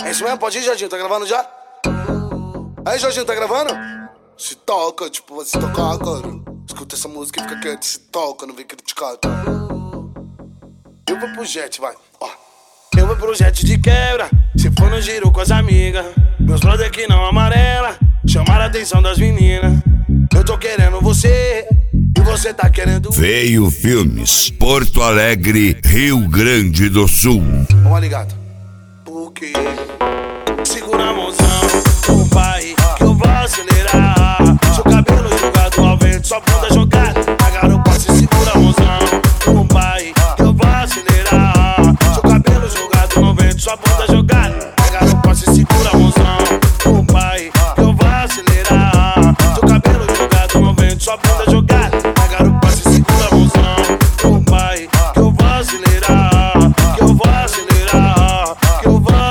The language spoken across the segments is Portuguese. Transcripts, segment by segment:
É isso mesmo? Pode ir, Jorginho? Tá gravando já? Aí, Jorginho, tá gravando? Se toca, tipo, vai se tocar, cara. Escuta essa música e fica quieto. Se toca, não vem criticar, tá? Eu vou pro jet, vai. Ó. Eu vou pro jet de quebra. Se for no giro com as amigas. Meus brother que não amarela. Chamaram a atenção das meninas. Eu tô querendo você. E você tá querendo... Veio Filmes, Porto Alegre, Rio Grande do Sul. Vamos ali, gato. Porque segura a mãozão, o pai, que eu vou acelerar. Seu cabelo jogado ao vento, sua bunda jogada na garupa, se segura a mãozão, o pai, que eu vou acelerar. Seu cabelo jogado ao vento, sua bunda jogada na garupa, se segura a mãozão, o pai, que eu vou acelerar. Seu cabelo jogado ao vento, sua bunda jogada na garupa, se segura a mãozão, o pai, que eu vou acelerar, que eu vou acelerar, que eu vou.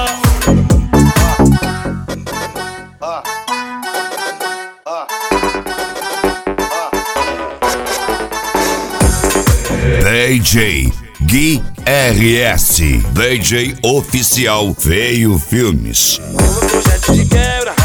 DJ Gui RS, DJ oficial Veio Filmes. Eu vou pro jet de quebra.